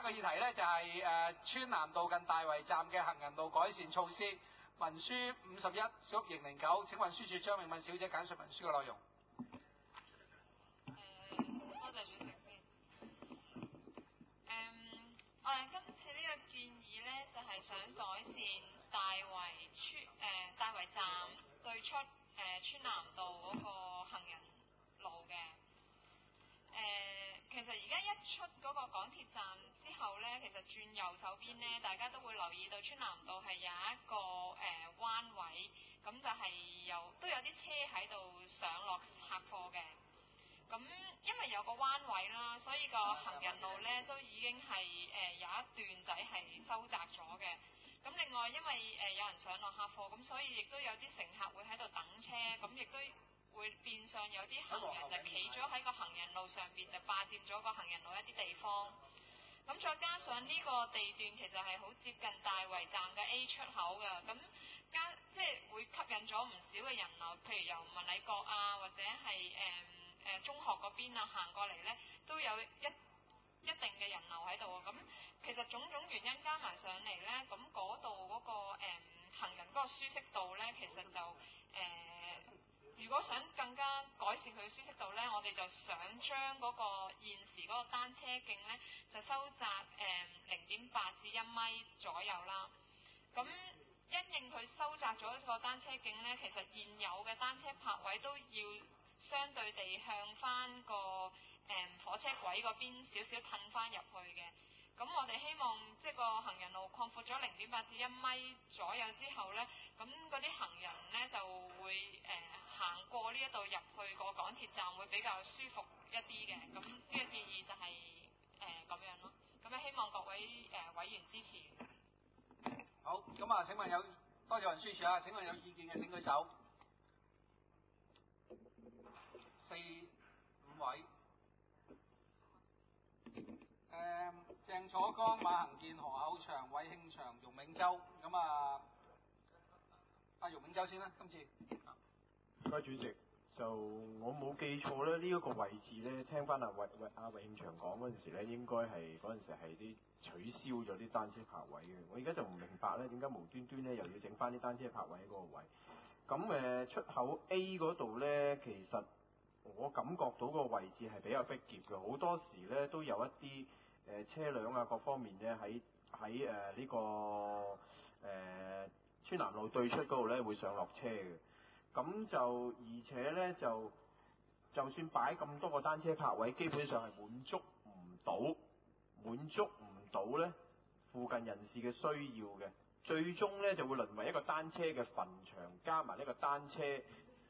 一個議題咧就係川南道近大圍站嘅行人路改善措施，文書51小型09，請運輸署張永敏小姐簡述文書嘅內容。 多謝主席先。我哋今次呢個建議呢，就係想改善大圍站對出川南道嗰個行人路嘅。其實而家一出嗰個港鐵站之後呢，其實轉右手邊呢，大家都會留意到川南道係有一個彎位，咁就係都有啲車喺度上落客貨嘅。咁因為有個彎位啦，所以個行人路呢都已經係有一段仔係收窄咗嘅。咁另外因為有人上落客貨，咁所以亦都有啲乘客會喺度等車，咁亦都會變相有啲行人就企咗喺個行人路上邊，就霸佔咗個行人路一啲地方。咁再加上呢個地段其實係好接近大圍站嘅 A 出口㗎，咁即係會吸引咗唔少嘅人流，譬如由文禮閣啊，或者係中學嗰邊啊行過嚟呢，都有一定嘅人流喺度。咁其實種種原因加埋上嚟呢，咁嗰度嗰個行人嗰個舒適度呢，其實就如果想更加改善佢嘅舒適度呢，我哋就想將嗰個現時嗰個單車徑呢，就收窄0.8至1米左右啦。咁因應佢收窄咗個單車徑呢，其實現有嘅單車泊位都要相對地向翻個火車軌嗰邊少少褪翻入去嘅。咁我哋希望即係個行人路擴闊咗0.8至1米左右之後呢，咁嗰啲行人呢就會行過呢一度入去個港鐵站會比較舒服一啲嘅。咁呢個建議就係咁樣咯。咁希望各位委員支持。 好，咁啊，請問多謝運輸署啊，請問有意見嘅請舉手。4、5位。鄭楚江、馬行健、何厚祥、韋慶祥、容銘洲，咁啊，容銘洲先啦，今次。 唔該主席，就我冇記錯咧，呢、一個位置咧，聽翻韋慶祥講嗰陣時咧，應該係嗰陣時係啲取消咗啲單車泊位嘅。我而家就唔明白咧，點解無端端咧又要整翻啲單車泊位喺嗰個位？咁出口 A 嗰度咧，其實我感覺到個位置係比較逼夾嘅，好多時咧都有一啲車輛啊各方面咧喺呢個川南路對出嗰度咧會上落車嘅。咁就而且咧就算擺咁多個單車泊位，基本上係滿足唔到咧附近人士嘅需要嘅，最終咧就會淪為一個單車嘅墳場，加埋呢個單車嘅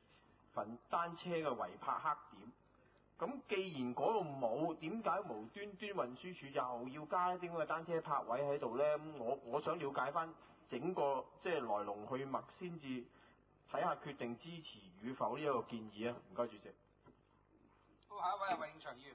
違泊黑點。咁既然嗰度冇，點解無端端運輸署又要加一啲咁嘅單車泊位喺度呢？我想了解翻整個即係來龍去脈先至睇下決定支持與否呢一個建議啊！唔該主席。 好，下一位係韋慶祥議員。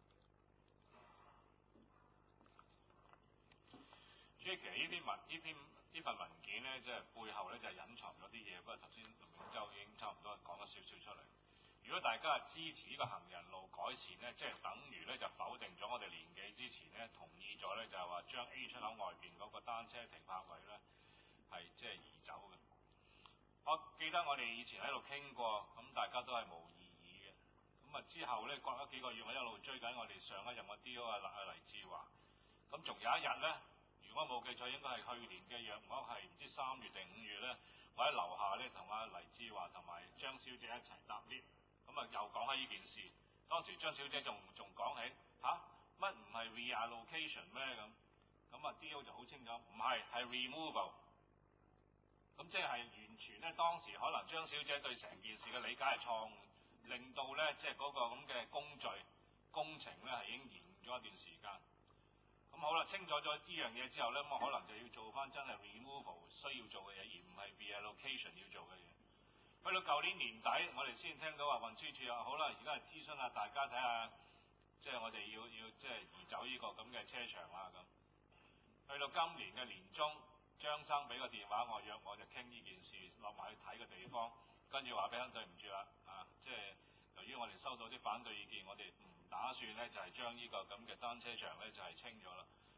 主席，其實呢份文件呢，即係背後呢，就係隱藏咗啲嘢，不過頭先容銘洲已經差唔多講咗少少出嚟。如果大家係支持呢個行人路改善呢，即係等於呢就否定咗我哋年幾之前呢同意咗呢，就係話將 A 出口外邊嗰個單車停泊位呢係即係移走嘅。我記得我哋以前喺度傾過，咁大家都係無異議嘅。咁啊之後呢，過咗幾個月，我一路追緊我哋上一任嘅 D.O. 黎志華。咁仲有一日呢，如果冇記錯，應該係去年嘅約莫係唔知3月定5月呢，我喺樓下呢，同阿黎志華同埋張小姐一齊搭 lift。咁啊，又講起呢件事。當時張小姐仲講起乜唔係 reallocation 咩咁啊 D.O. 就好清楚，唔係 removal。咁即係完全咧，當時可能張小姐對成件事嘅理解係錯誤，令到咧即係嗰個咁嘅工程咧係已經延咗一段時間。咁好啦，清楚咗呢樣嘢之後咧，咁我可能就要做翻真係 removal 需要做嘅嘢，而唔係 reallocation 要做嘅嘢。去到舊年年底，我哋先聽到話運輸署好啦，而家係諮詢下大家睇下，即係我哋要即係移走呢個咁嘅車場啦咁。去到今年嘅年中，張生俾個電話我，約我就傾呢件事，落埋去睇個地方，跟住話俾佢對唔住啦，即係由於我哋收到啲反對意見，我哋唔打算咧就係將呢個咁嘅單車場咧就係清咗啦。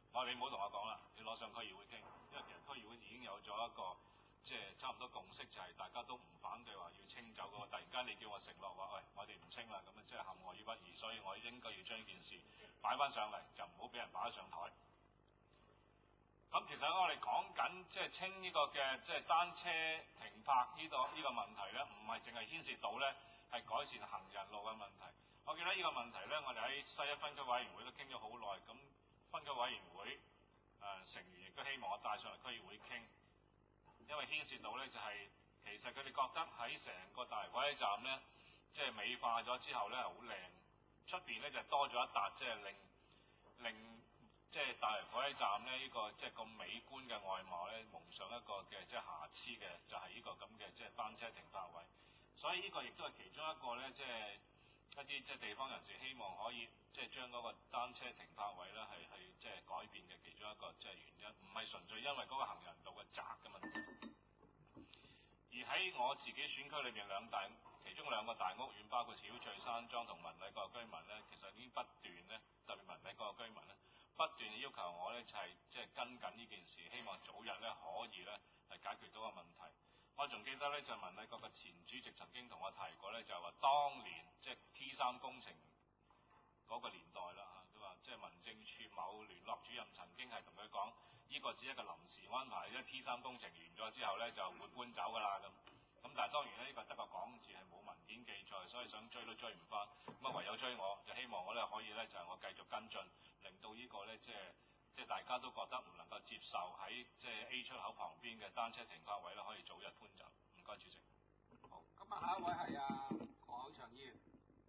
我話你唔好同我講啦，你攞上區議會傾，因為其實區議會已經有咗一個即係差唔多共識，就係大家都唔反對話要清走嗰個。突然間你叫我承諾話，喂，我哋唔清啦，咁啊即係陷我於不義，所以我應該要將呢件事擺翻上嚟，就唔好俾人擺上台。咁其實我哋講緊即係清呢個嘅即係單車停泊呢個問題咧，唔係淨係牽涉到咧係改善行人路嘅問題。我記得呢個問題咧，我哋喺西一分區委員會都傾咗好耐。咁分區委員會成員亦都希望我帶上嚟區議會傾，因為牽涉到咧就係、其實佢哋覺得喺成個大圍火車站咧，即係美化咗之後咧係好靚，出邊咧就多咗一笪即係令即係大圍火車站咧呢個即係咁美觀嘅外貌咧蒙上一個嘅即係瑕疵嘅，就係呢個咁嘅即係單車停泊位。所以呢個亦都係其中一個咧，即係一啲即係地方人士希望可以即係將嗰個單車停泊位咧係即係改變嘅其中一個即係原因，唔係純粹因為嗰個行人道嘅窄嘅問題。而喺我自己選區裏邊其中兩個大屋苑，包括小翠山莊同文禮閣嘅居民咧，其實已經不斷咧，特別文禮閣嘅居民咧，不斷要求我咧就係即係跟緊呢件事，希望早日咧可以咧係解決到個問題。我仲記得咧就文禮閣嘅前主席曾經同我提過咧，就係話當年即係 T3 工程嗰個年代啦嚇，佢話即係民政處某聯絡主任曾經係同佢講，呢個只係一個臨時安排，因為 T3 工程完咗之後咧就會搬走㗎啦咁。咁但係當然咧，呢個得個講字係冇文件記載，所以想追都追唔翻。咁啊唯有追我，就希望我咧可以咧就係我繼續跟進，令到呢個咧即係大家都覺得唔能夠接受喺即係 A 出口旁邊嘅單車停泊位咧可以早日搬走。唔該，主席。 好，咁啊下一位係何厚祥議員。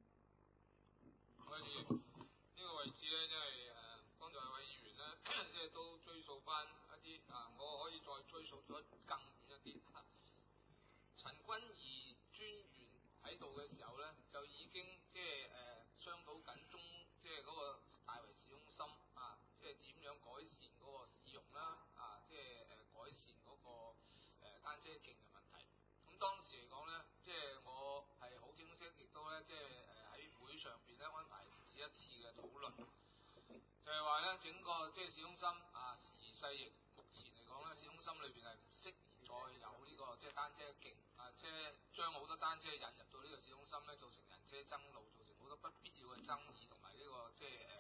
跟住呢個位置咧，因為剛才有位議員咧，即係都追溯翻一啲我可以再追溯咗更遠一啲。陳君儀專員喺度嘅時候咧，就已經即係商討緊即係嗰個大圍市中心即係點樣改善嗰個市容啦，即係改善嗰個單車徑嘅問題。咁當時嚟講咧，即係我係好清晰，亦都咧即係喺會上邊咧安排唔止一次嘅討論，就係話咧整個即係市中心時移世易，目前嚟講咧市中心裏邊係唔適宜再有呢個即係單車徑即係將好多單車引入到呢個市中心咧，造成人車爭路，造成好多不必要嘅爭議同埋呢個即係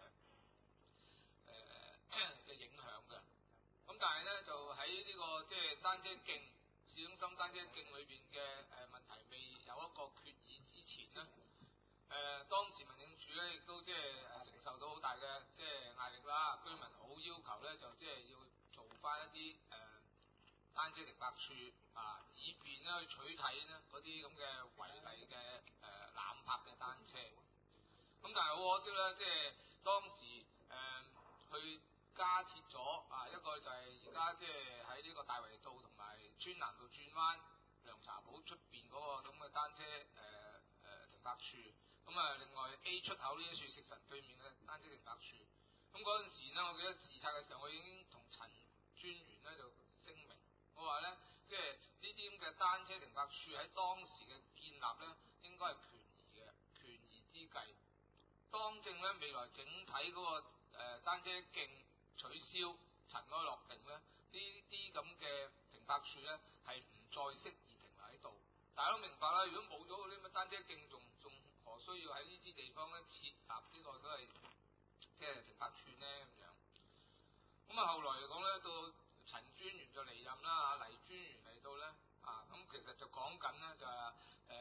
嘅影響嘅。咁但係咧就喺呢個即係單車徑市中心單車徑裏邊嘅問題未有一個決議之前咧，當時民政處咧亦都即係承受到好大嘅即係壓力啦，居民好要求咧就即係要做翻一啲單車停泊處以便咧去取締咧嗰啲咁嘅違例嘅濫泊嘅單車。咁但係好可惜咧，即係當時去加設咗一個就係而家即係喺呢個大圍道同埋村南道轉彎涼茶鋪出邊嗰個咁嘅單車停泊處。咁另外 A 出口呢一處食神對面嘅單車停泊處。咁嗰陣時咧，我記得視察嘅時候，我已經同陳專員咧就聲明，我話咧即係呢啲咁嘅單車停泊處喺當時嘅建立咧，應該係權宜之計。當正咧未來整體嗰個單車徑取消塵埃落定咧，呢啲咁嘅停泊處咧係唔再適宜停留喺度。大家都明白啦，如果冇咗嗰啲咁嘅單車徑，仲何需要喺呢啲地方咧設立呢個所謂即係停泊處咧咁樣？咁後來嚟講咧，到陳專員就離任啦，黎專員嚟到咧咁其實就講緊咧就係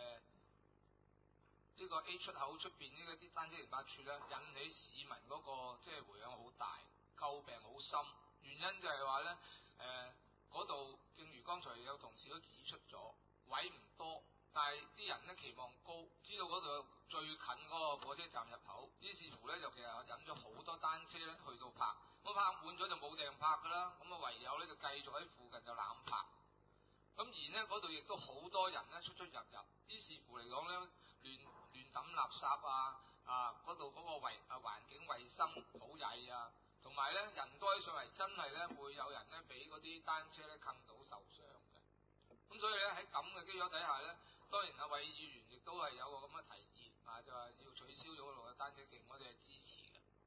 呢個 A 出口出邊呢啲單車停泊處咧，引起市民嗰個即係迴響好大，詬病好深。原因就係話咧嗰度正如剛才有同事都指出咗，位唔多，但係啲人咧期望高，知道嗰度最近嗰個火車站入口，於是乎咧就其實引咗好多單車咧去到泊，咁泊滿咗就冇地方泊噶啦，咁唯有咧就繼續喺附近就濫泊。咁而呢嗰度亦都好多人咧出入，於是乎嚟講咧亂抌垃圾嗰度嗰個環境衞生好曳同埋咧人多起上嚟真係咧會有人咧俾嗰啲單車咧坑到受傷嘅。咁所以咧喺咁嘅基礎底下咧，當然韋議員亦都係有個咁嘅提議就話要取消咗嗰度嘅單車徑，我哋係支持嘅。咁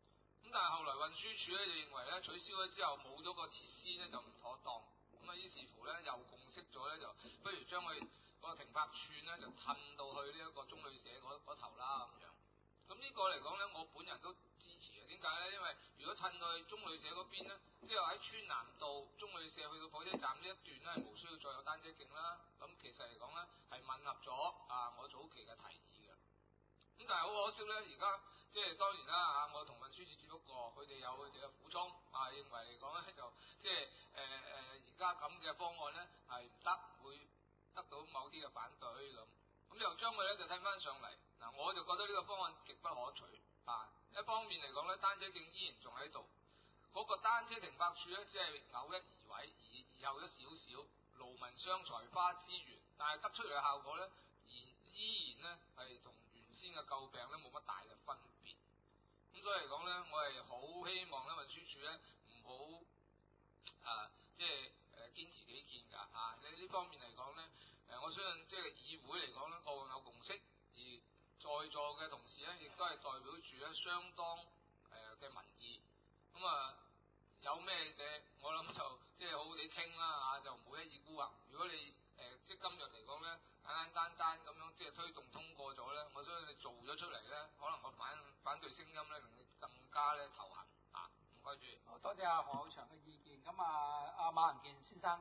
但係後來運輸署咧就認為咧取消咗之後冇咗個設施咧就唔妥當，咁啊於是乎咧又共識咗咧就不如將佢個停泊處咧就褪到去呢一個中旅社嗰頭啦咁樣。咁呢個嚟講咧，我本人都支持嘅。點解咧？因為如果褪到去中旅社嗰邊咧，即係喺川南道中旅社去到火車站呢一段咧，係無需要再有單車徑啦。咁其實嚟講咧，係吻合咗我早期嘅提議嘅。咁但係好可惜咧，而家即係當然啦我同運輸署接觸過，佢哋有佢哋嘅苦衷認為嚟講咧就即係而家咁嘅方案咧係唔得，會得到某啲嘅反對咁。咁又將佢咧就睇翻上嚟，我就覺得呢個方案極不可取一方面嚟講咧，單車徑依然仲喺度，嗰個單車停泊處咧只係偶一移位，移後咗少少，勞民傷財花資源，但係得出嚟嘅效果咧，依然咧係同原先嘅詬病咧冇乜大嘅分別。咁所以嚟講咧，我係好希望咧運輸署咧唔好即係堅持己見㗎呢方面嚟講咧，我相信即係議會嚟講咧，個個有共識，而在座嘅同事咧亦都係代表住咧相當嘅民意。咁有咩嘅，我諗就即係好好地傾啦就唔好一意孤行。如果你即係今日嚟講咧，簡單咁樣即係推動通過咗咧，我相信你做咗出嚟咧，可能個反對聲音咧令你更加咧頭痕唔該主席。 好多謝阿何浩翔嘅意見。咁阿馬仁健先生，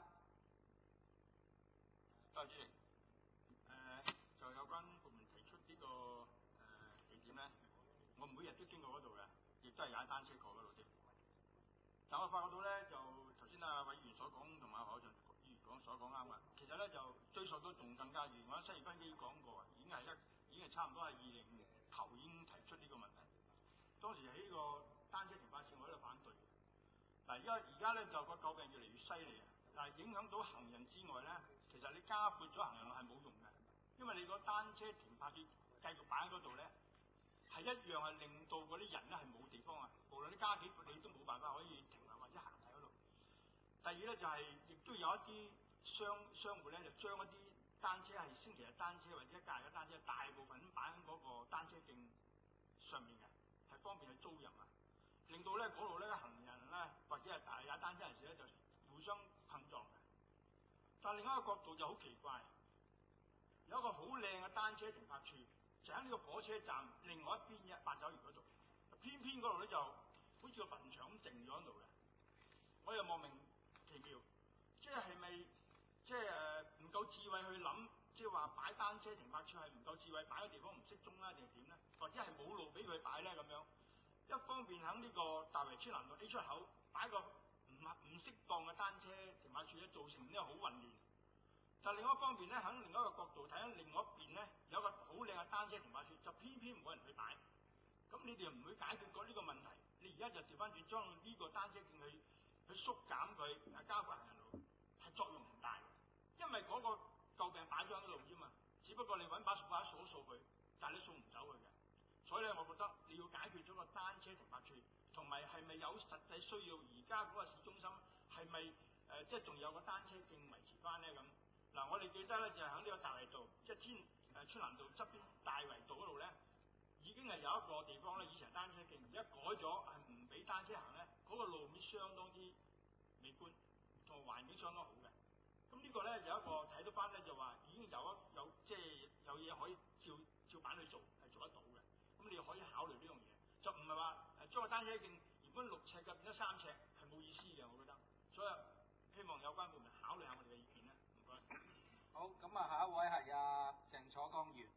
多謝主席。就有關部門提出呢個地點咧，我每日都經過嗰度嘅，亦都係踩單車過嗰度添。但我發覺到咧，就頭先委員所講同埋何浩翔議員講所講啱嘅。其實咧就追溯到仲更加遠，我喺新業分機講過，已經係差唔多係20年頭已經提出呢個問題。當時喺呢個單車停泊線我喺度反對。嗱而家咧就個詬病越嚟越犀利啊！但係影響到行人之外咧，其實你加闊咗行人路係冇用嘅，因為你個單車停泊處繼續擺喺嗰度咧，係一樣係令到嗰啲人咧係冇地方無論你加幾闊，你都冇辦法可以停留或者行喺嗰度。第二咧就係亦都有一啲商戶咧就將一啲單車係星期日單車或者假日嘅單車，大部分咁擺喺嗰個單車徑上面嘅，係方便去租賃令到咧嗰度咧行人咧或者係踩單車人士咧就互相碰撞嘅。但另一個角度就好奇怪，有一個好靚嘅單車停泊處，就喺呢個火車站另外一邊嘅八爪魚嗰度，偏偏嗰度咧就好似個墳場咁靜咗喺度嘅。我又莫名其妙，即係咪即係唔夠智慧去諗，即係話擺單車停泊處係唔夠智慧，擺嘅地方唔適中啦，定係點咧？或者係冇路俾佢擺咧咁樣？一方面喺呢個大圍村南道 A 出口擺個唔適當嘅單車停泊處咧，造成呢個好混亂。但另外一方面咧，喺另一個角度睇緊另外一邊咧，有一個好靚嘅單車停泊處，就偏偏冇人去擺。咁你哋又唔會解決過呢個問題？你而家就調翻轉將呢個單車徑去縮減佢，加闊行人路，係作用唔大嘅。因為嗰個詬病擺咗喺度啫嘛，只不過你揾把掃把掃佢，但係你掃唔走佢嘅。所以咧，我覺得你要解決咗個單車停泊處，同埋係咪有實際需要？而家嗰個市中心係咪即係仲有個單車徑維持翻咧咁？嗱，我哋記得咧就係喺呢個大圍道，即係川南道側邊大圍道嗰度咧，已經係有一個地方咧，以前係單車徑，而家改咗係唔俾單車行咧，嗰個路面相當之美觀，同埋環境相當好嘅。咁呢個咧有一個睇到翻咧，就話已經有即係有嘢可以照板去做，係做得到嘅。咁你可以考慮呢樣嘢，就唔係話將個單車徑原本6尺嘅變咗3尺，係冇意思嘅，我覺得。所以希望有關部門考慮下我哋嘅意見啦。唔該。 好，咁下一位係鄭楚江議員。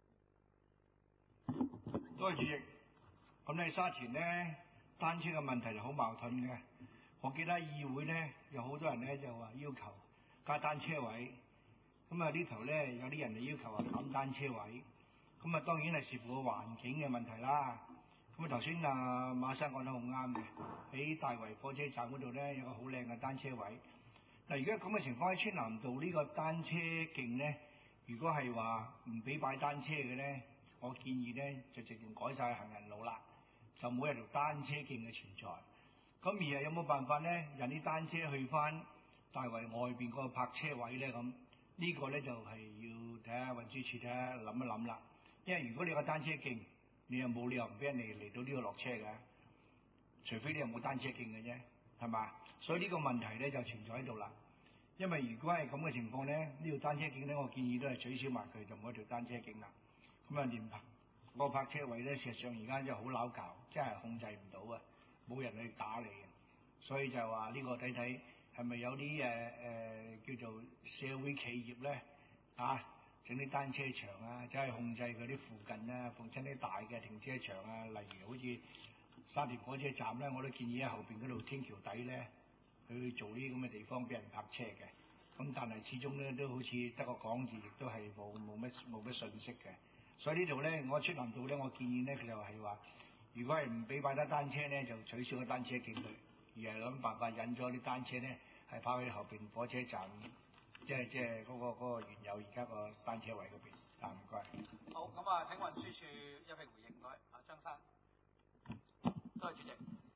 多謝主席。咁喺沙田咧，單車嘅問題就好矛盾嘅。我記得議會咧有好多人咧就話要求加單車位，咁呢頭咧有啲人就要求話減單車位。咁當然係視乎個環境嘅問題啦。咁頭先馬生講得好啱嘅，喺大圍火車站嗰度咧有個好靚嘅單車位。嗱，而家咁嘅情況喺川南道呢個單車徑咧，如果係話唔俾擺單車嘅咧，我建議咧就直接改晒行人路啦，就冇一條單車徑嘅存在。咁而有冇辦法咧引啲單車去翻大圍外邊嗰個泊車位咧？咁呢個咧就係要睇下運輸署睇下諗一諗啦。因為如果你個單車徑，你又冇理由唔俾人哋嚟到呢度落車嘅。 除非你有冇單車徑嘅啫，係嘛？所以呢個問題咧就存在喺度啦。因為如果係咁嘅情況咧，呢條單車徑咧，我建議都係取消埋佢，就冇一條單車徑啦。咁啊，連個泊車位咧，事實上而家真係好撈教，真係控制唔到啊，冇人去打你嘅。所以就話呢個睇睇係咪有啲叫做社會企業咧整啲單車場啊，即係控制佢啲附近啊，逢親啲大嘅停車場啊，例如好似沙田火車站咧，我都建議喺後邊嗰度天橋底咧，去做呢啲咁嘅地方俾人泊車嘅。咁但係始終咧都好似得個講字，亦都係冇乜信息嘅。所以呢度咧，我出南道咧，我建議咧，佢就係話，如果係唔俾擺得單車咧，就取消個單車徑佢，而係諗辦法引咗啲單車咧，係泊喺後邊火車站，即係嗰個原有而家個單車位嗰邊。唔該。 好，咁啊，請運輸署一併回應，唔該。張生。 多謝主席。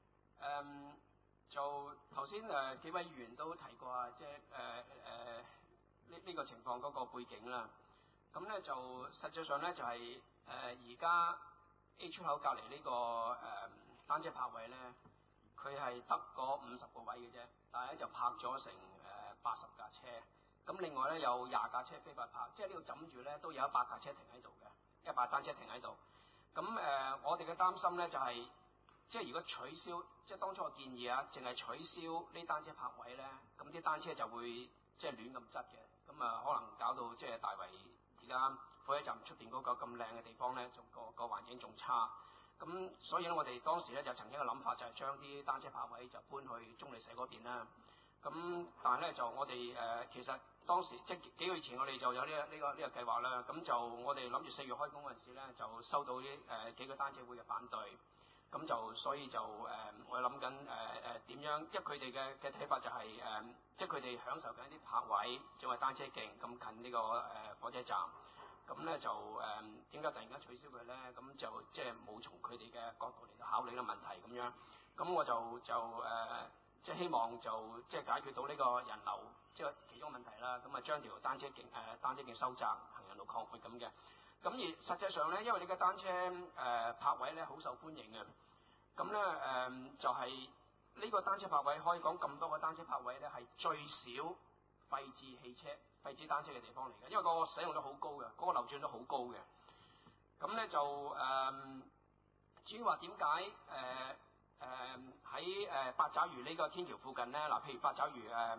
就頭先幾位議員都提過啊，即係呢個情況嗰個背景啦。咁咧就實際上咧就係而家 A 出口隔離呢個單車泊位咧，佢係得嗰50個位嘅啫，但係咧就泊咗成80架車。咁另外咧有20架車非法泊，即係呢度枕住咧都有100架車停喺度嘅，100單車停喺度。咁我哋嘅擔心咧就係、即係如果取消，即係當初我建議啊，淨係取消呢單車泊位咧，咁啲單車就會即係亂咁擠嘅，咁啊可能搞到即係大圍而家火車站出邊嗰個咁靚嘅地方咧，就個環境仲差。咁所以咧，我哋當時咧就曾經嘅諗法就係將啲單車泊位就搬去中利社嗰邊啦。咁但係咧就我哋其實當時即係幾個月前我哋就有呢個計劃啦。咁就我哋諗住4月開工嗰陣時咧，就收到啲幾個單車會嘅反對。咁就所以就我諗緊點樣，因為佢哋嘅睇法就係即係佢哋享受緊一啲泊位，仲係單車徑咁近呢個火車站。咁咧就點解突然間取消佢咧？咁就即係冇從佢哋嘅角度嚟到考慮呢個問題咁樣。咁我就即係希望就即係解決到呢個人流即係其中問題啦。咁啊將條單車徑收窄，行人路擴闊咁嘅。咁而實際上咧，因為呢個單車泊位咧好受歡迎嘅，咁咧就係呢個單車泊位可以講咁多個單車泊位咧係最少廢置單車嘅地方嚟嘅，因為個使用率好高嘅，嗰個流轉率好高嘅。咁咧就至於話點解喺八爪魚呢個天橋附近咧，譬如八爪魚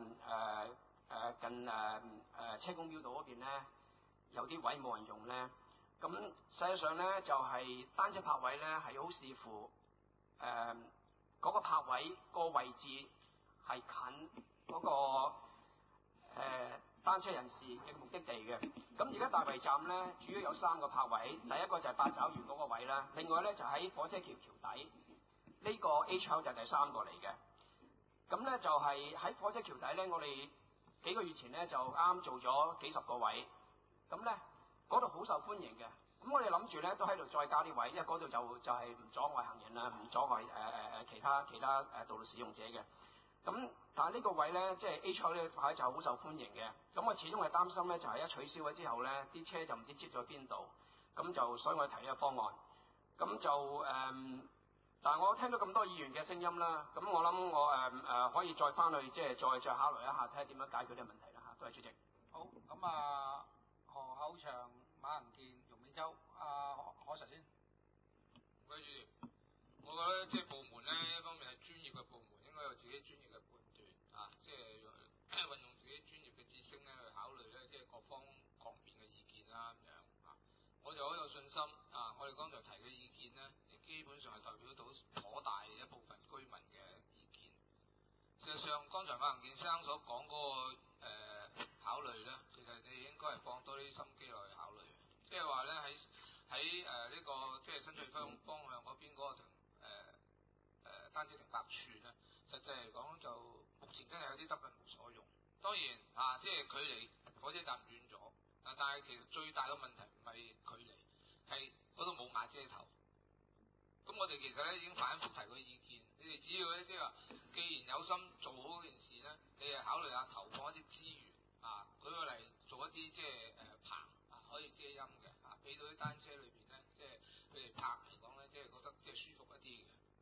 近車公廟道嗰邊咧，有啲位冇人用咧。咁實際上咧就係單車泊位咧係好視乎嗰個泊位個位置係近嗰個單車人士嘅目的地嘅。咁而家大圍站咧主要有3個泊位，第一個就係八爪魚嗰個位啦，另外咧就喺火車橋底，呢個 A 出口就係第3個嚟嘅。咁咧就係喺火車橋底咧，我哋幾個月前咧就啱做咗幾十個位，咁咧嗰度好受歡迎嘅。咁我哋諗住咧都喺度再加啲位，因為嗰度就係唔阻礙行人啦，唔阻礙其他道路使用者嘅。咁但係呢個位咧，即係 A 出口呢個位就好受歡迎嘅。咁我始終係擔心咧，就係一取消咗之後咧，啲車就唔知擠咗去邊度。咁就所以我提呢個方案。咁就但係我聽到咁多議員嘅聲音啦，咁我諗我可以再翻去即係再考慮一下，睇下點樣解決呢個問題啦嚇。多謝主席。 好，咁啊何厚祥、馬仁健、容美洲，何 Sir 先。 唔該主席，我覺得即係部門咧，一方面係專業嘅部門，應該有自己專業嘅判斷啊，即係運用自己專業嘅知識咧去考慮咧，即係各方各面嘅意見啦咁樣啊。我就好有信心啊！我哋剛才提嘅意見咧，基本上係代表到頗大一部分居民嘅意見。事實上，剛才馬仁健先生所講嗰個考慮咧，其實你應該係放多啲心機落去考慮。即係話咧喺呢個即係新翠方向嗰邊嗰個單車停泊處咧，實際嚟講就目前真係有啲得份無所用。當然即係距離火車站遠咗，但係其實最大嘅問題唔係距離，係嗰度冇瓦遮頭。咁我哋其實咧已經反覆提過意見，你哋只要咧即係話，既然有心做好件事咧，你係考慮下投放一啲資源舉個例做一啲即係棚可以遮陰嘅俾到啲單車裏邊咧，即係佢哋泊嚟講咧，即係覺得即係舒服一啲嘅。咁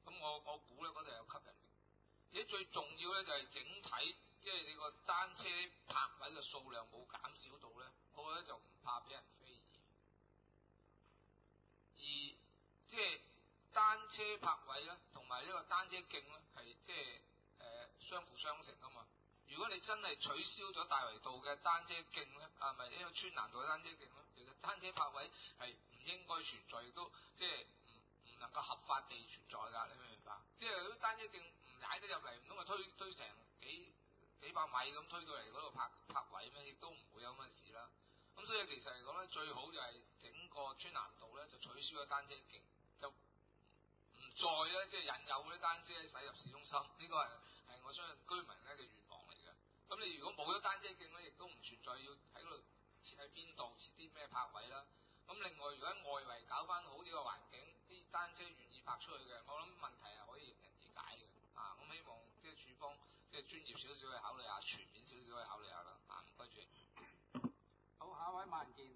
咁我估咧嗰度有吸引力。而且最重要咧就係整體，即係你個單車泊位嘅數量冇減少到咧，我覺得就唔怕俾人非議。而即係單車泊位咧，同埋呢個單車徑咧，係即係相輔相成啊嘛。如果你真係取消咗大圍道嘅單車徑咧，咪呢個川南道嘅單車徑咧，其實單車泊位係唔應該存在，亦都即係唔能夠合法地存在㗎。你明唔明白？即係啲單車徑唔踩得入嚟，唔通佢推成幾百米咁推到嚟嗰度泊位咩？亦都唔會有咁嘅事啦。咁所以其實嚟講咧，最好就係整個川南道咧就取消咗單車徑，就唔再咧即係引誘嗰啲單車駛入市中心。呢個係我相信居民咧嘅願望嚟嘅。咁你如果冇咗單車徑咧，亦都唔存在要喺嗰度設喺邊度設啲咩泊位啦。咁另外，如果喺外圍搞翻好呢個環境，啲單車願意泊出去嘅，我諗問題係可以迎刃而解嘅。咁希望即係處方即係專業少少去考慮下，全面少少去考慮下啦。唔該主席。 好，下一位馬仁健。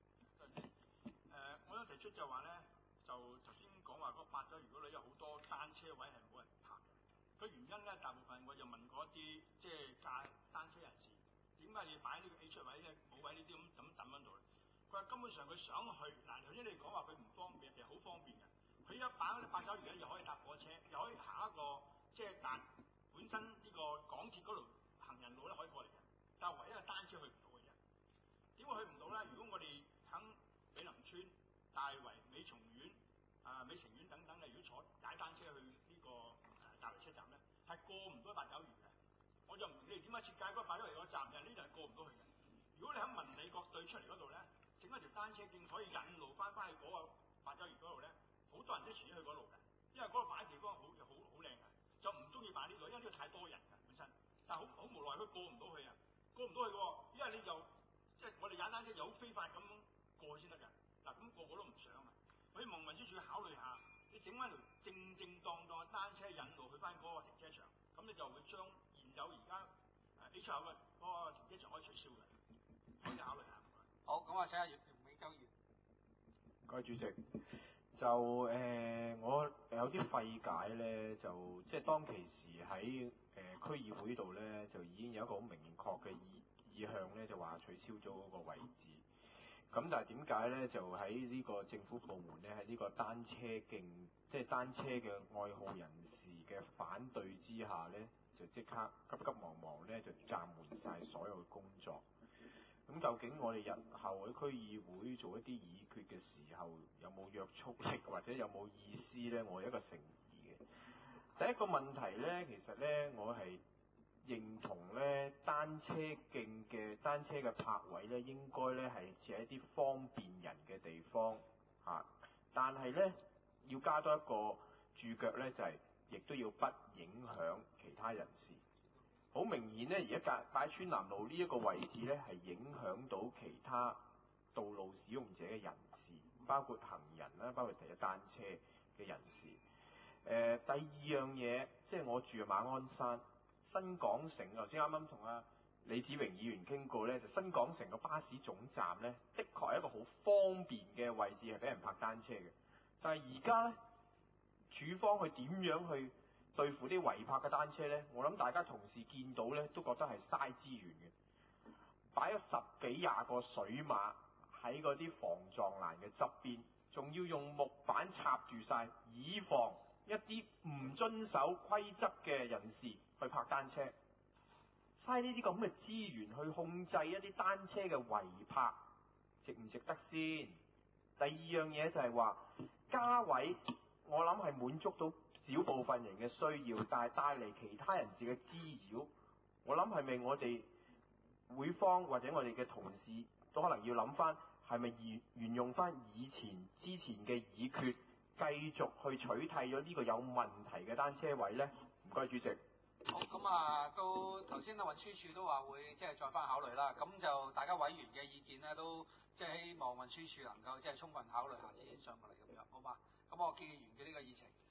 我想提出就話咧，就頭先講話嗰8周，如果你有好多單車位係冇人泊嘅，個原因咧，大部分我就問過一啲即係駕單車人士，點解你擺呢個 A 出位咧冇位呢啲咁抌喺度咧？佢話根本上佢想去嗱，頭先你講話佢唔方便，其實好方便嘅。佢一擺嗰啲8周，而家又可以搭火車，又可以行一個即係本身呢個港鐵嗰度行人路咧可以過嚟嘅，但係唯一係單車去唔到嘅啫。點會去唔到咧？如果我哋喺美林村、大圍、美松苑、美城苑等等嘅，如果踩單車去呢個大圍車站咧，係過唔到8爪魚嘅。我就唔明你哋點解設計嗰個8爪魚個站，人呢度係過唔到去嘅。如果你喺文理角對出嚟嗰度咧，整一條單車徑可以引路翻去嗰個8爪魚嗰度咧，好多人都遲咗去嗰度嘅，因為嗰個擺地方好靚嘅，就唔中意擺呢度，因為呢度太多人嘅本身。但係好無奈，佢過唔到去啊，過唔到去喎，因為你就即係我哋踩單車又好非法咁過去先得㗎。嗱，咁個個都唔想啊！我希望運輸署考慮下，你整翻條正當嘅單車引路去翻嗰個停車場，咁你就會將現有而家A 出口嘅嗰個停車場可以取消嘅，可以考慮下。 好，咁我請下葉永洲議員。 唔該主席，就我有啲費解咧，就即係當其時喺區議會度咧，就已經有一個好明確嘅意向咧，就話取消咗嗰個位置。咁但係點解咧？就喺呢個政府部門咧，喺呢個單車徑，即係單車嘅愛好人士嘅反對之下咧，就即刻急忙咧就暫緩晒所有嘅工作。咁究竟我哋日後喺區議會做一啲議決嘅時候，有冇約束力或者有冇意思咧？我有一個誠意嘅。第一個問題咧，其實咧我係認同咧單車徑嘅單車嘅泊位咧，應該咧係設喺啲方便人嘅地方嚇。但係咧要加多一個注腳咧，就係亦都要不影響其他人士。好明顯咧，而家擺川南路呢一個位置咧，係影響到其他道路使用者嘅人士，包括行人啦，包括騎單車嘅人士。第二樣嘢，即係我住喺馬鞍山新港城，頭先啱啱同李子榮議員傾過咧，就新港城個巴士總站咧，的確係一個好方便嘅位置，係俾人泊單車嘅。但係而家咧，署方去點樣去對付啲違泊嘅單車呢？我諗大家同事見到呢，都覺得係嘥資源嘅。擺咗10幾20個水馬喺嗰啲防撞欄嘅側邊，仲要用木板插住晒，以防一啲唔遵守規則嘅人士去泊單車。嘥呢啲咁嘅資源去控制一啲單車嘅違泊，值唔值得先？第二樣嘢就係話加位，我諗係滿足到少部分人嘅需要，但係帶嚟其他人士嘅滋擾，我諗係咪我哋會方或者我哋嘅同事都可能要諗翻，係咪沿用翻之前嘅議決，繼續去取締咗呢個有問題嘅單車位呢？唔該，主席。 好，咁到頭先運輸署都話會即係再翻考慮啦。咁就大家委員嘅意見咧，都即係希望運輸署能夠即係充分考慮下先上過嚟咁樣，好嘛？咁我建議完嘅呢個議程。